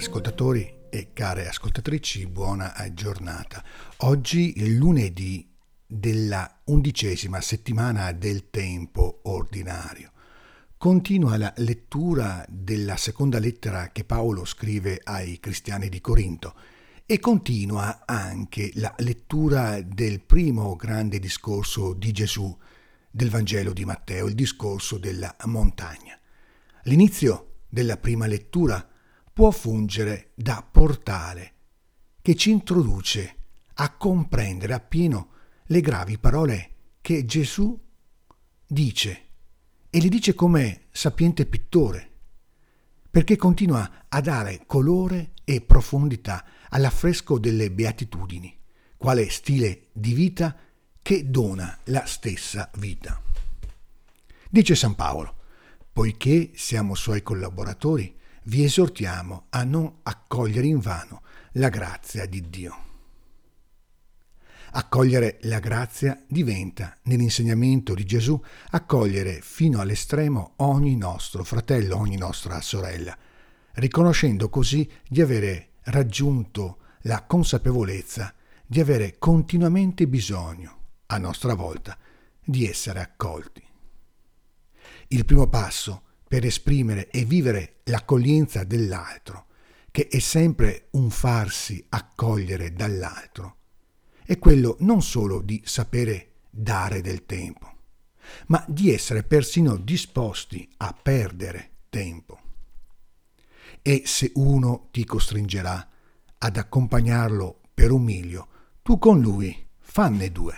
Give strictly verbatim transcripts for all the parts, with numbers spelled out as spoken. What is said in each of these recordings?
ascoltatori e care ascoltatrici, buona giornata. Oggi è lunedì della undicesima settimana del tempo ordinario. Continua la lettura della seconda lettera che Paolo scrive ai cristiani di Corinto e continua anche la lettura del primo grande discorso di Gesù del Vangelo di Matteo, il discorso della montagna. L'inizio della prima lettura può fungere da portale che ci introduce a comprendere appieno le gravi parole che Gesù dice e le dice come sapiente pittore, perché continua a dare colore e profondità all'affresco delle beatitudini, quale stile di vita che dona la stessa vita. Dice San Paolo: poiché siamo suoi collaboratori, vi esortiamo a non accogliere invano la grazia di Dio. Accogliere la grazia diventa, nell'insegnamento di Gesù, accogliere fino all'estremo ogni nostro fratello, ogni nostra sorella, riconoscendo così di avere raggiunto la consapevolezza di avere continuamente bisogno, a nostra volta, di essere accolti. Il primo passo per esprimere e vivere l'accoglienza dell'altro, che è sempre un farsi accogliere dall'altro, è quello non solo di sapere dare del tempo, ma di essere persino disposti a perdere tempo. E se uno ti costringerà ad accompagnarlo per un miglio, tu con lui fanne due.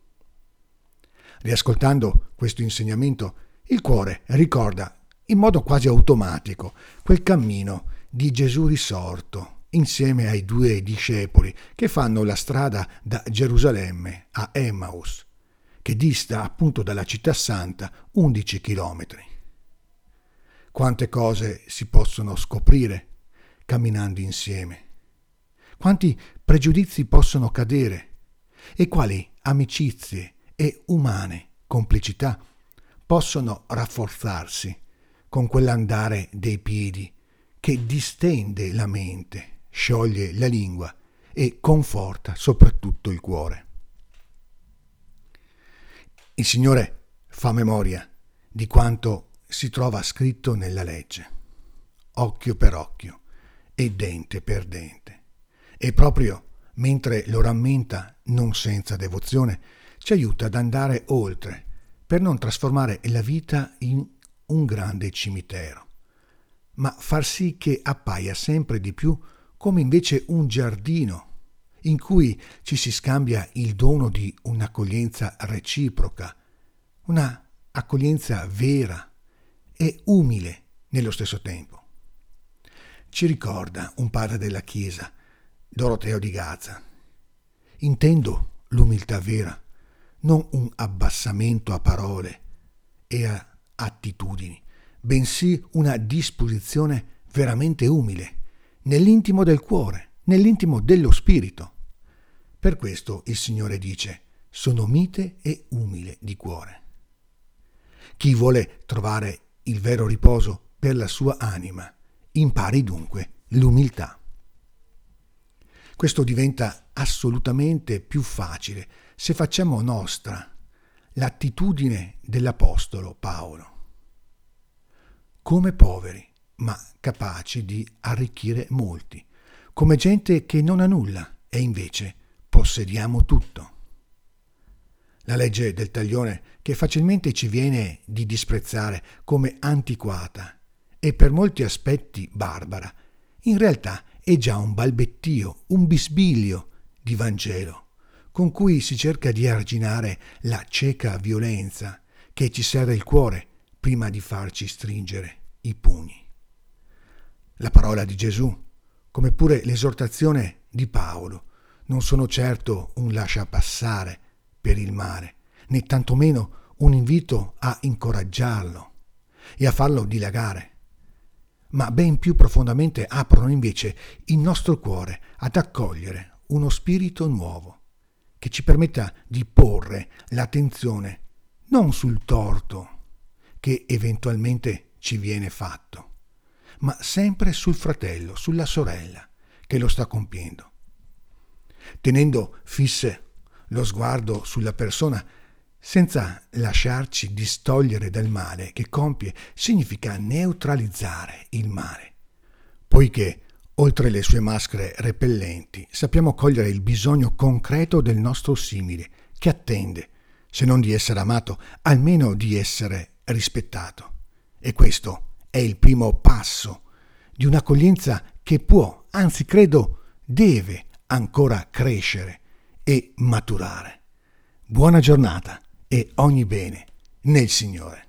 Riascoltando questo insegnamento, il cuore ricorda in modo quasi automatico quel cammino di Gesù risorto insieme ai due discepoli che fanno la strada da Gerusalemme a Emmaus, che dista appunto dalla città santa undici chilometri. Quante cose si possono scoprire camminando insieme, quanti pregiudizi possono cadere e quali amicizie e umane complicità possono rafforzarsi con quell'andare dei piedi che distende la mente, scioglie la lingua e conforta soprattutto il cuore. Il Signore fa memoria di quanto si trova scritto nella legge, occhio per occhio e dente per dente, e proprio mentre lo rammenta non senza devozione ci aiuta ad andare oltre per non trasformare la vita in un grande cimitero, ma far sì che appaia sempre di più come invece un giardino in cui ci si scambia il dono di un'accoglienza reciproca, una accoglienza vera e umile nello stesso tempo. Ci ricorda un padre della Chiesa, Doroteo di Gaza: intendo l'umiltà vera, non un abbassamento a parole e a attitudini, bensì una disposizione veramente umile, nell'intimo del cuore, nell'intimo dello spirito. Per questo il Signore dice: sono mite e umile di cuore. Chi vuole trovare il vero riposo per la sua anima, impari dunque l'umiltà. Questo diventa assolutamente più facile se facciamo nostra l'attitudine dell'Apostolo Paolo. Come poveri, ma capaci di arricchire molti, come gente che non ha nulla e invece possediamo tutto. La legge del taglione, che facilmente ci viene di disprezzare come antiquata e per molti aspetti barbara, in realtà è già un balbettio, un bisbiglio di Vangelo, con cui si cerca di arginare la cieca violenza che ci serra il cuore prima di farci stringere i pugni. La parola di Gesù, come pure l'esortazione di Paolo, non sono certo un lasciapassare per il mare, né tantomeno un invito a incoraggiarlo e a farlo dilagare, ma ben più profondamente aprono invece il nostro cuore ad accogliere uno spirito nuovo, che ci permetta di porre l'attenzione non sul torto che eventualmente ci viene fatto, ma sempre sul fratello, sulla sorella che lo sta compiendo. Tenendo fisse lo sguardo sulla persona senza lasciarci distogliere dal male che compie significa neutralizzare il male, poiché oltre le sue maschere repellenti sappiamo cogliere il bisogno concreto del nostro simile che attende, se non di essere amato, almeno di essere rispettato. E questo è il primo passo di un'accoglienza che può, anzi credo deve ancora crescere e maturare. Buona giornata e ogni bene nel Signore.